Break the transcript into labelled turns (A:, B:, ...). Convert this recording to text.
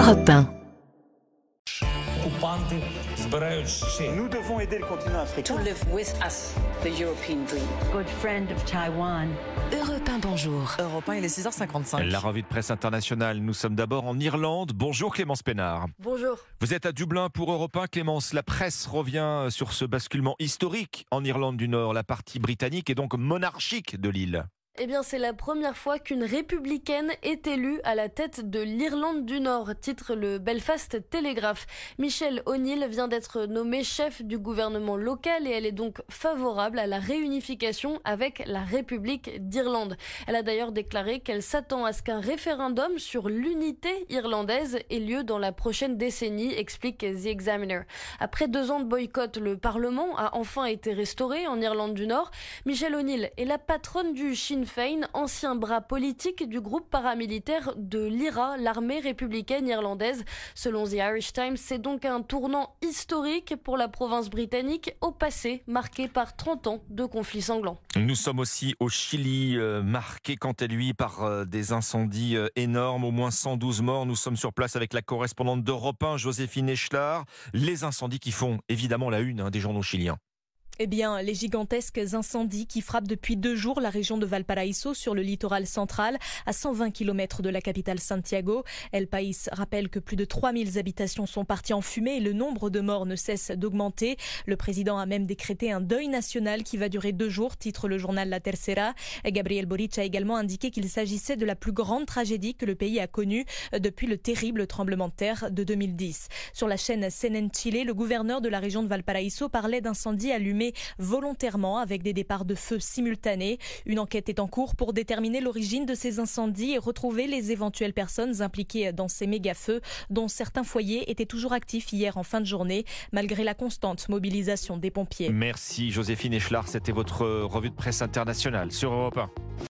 A: Europe 1.
B: Nous devons aider le continent africain.
C: To live with us, the European dream.
D: Good friend of Taiwan.
A: Europe 1, bonjour.
E: Europe 1, il est 6h55.
F: La revue de presse internationale. Nous sommes d'abord en Irlande. Bonjour Clémence Pénard.
G: Bonjour.
F: Vous êtes à Dublin pour Europe 1. Clémence, la presse revient sur ce basculement historique en Irlande du Nord. La partie britannique et donc monarchique de l'île.
G: Eh bien, c'est la première fois qu'une républicaine est élue à la tête de l'Irlande du Nord, titre le Belfast Telegraph. Michelle O'Neill vient d'être nommée chef du gouvernement local et elle est donc favorable à la réunification avec la République d'Irlande. Elle a d'ailleurs déclaré qu'elle s'attend à ce qu'un référendum sur l'unité irlandaise ait lieu dans la prochaine décennie, explique The Examiner. Après 2 ans de boycott, le Parlement a enfin été restauré en Irlande du Nord. Michelle O'Neill est la patronne du Sinn Féin, ancien bras politique du groupe paramilitaire de l'IRA, l'armée républicaine irlandaise. Selon The Irish Times, c'est donc un tournant historique pour la province britannique au passé, marqué par 30 ans de conflits sanglants.
F: Nous sommes aussi au Chili, marqué quant à lui par des incendies énormes, au moins 112 morts. Nous sommes sur place avec la correspondante d'Europe 1, Joséphine Echelard. Les incendies qui font évidemment la une des journaux chiliens.
H: Eh bien, les gigantesques incendies qui frappent depuis 2 jours la région de Valparaíso sur le littoral central, à 120 km de la capitale Santiago. El País rappelle que plus de 3000 habitations sont parties en fumée et le nombre de morts ne cesse d'augmenter. Le président a même décrété un deuil national qui va durer 2 jours, titre le journal La Tercera. Gabriel Boric a également indiqué qu'il s'agissait de la plus grande tragédie que le pays a connue depuis le terrible tremblement de terre de 2010. Sur la chaîne CNN Chile, le gouverneur de la région de Valparaíso parlait d'incendies allumés volontairement avec des départs de feu simultanés. Une enquête est en cours pour déterminer l'origine de ces incendies et retrouver les éventuelles personnes impliquées dans ces méga-feux, dont certains foyers étaient toujours actifs hier en fin de journée, malgré la constante mobilisation des pompiers.
F: Merci Joséphine Echelard, c'était votre revue de presse internationale sur Europe 1.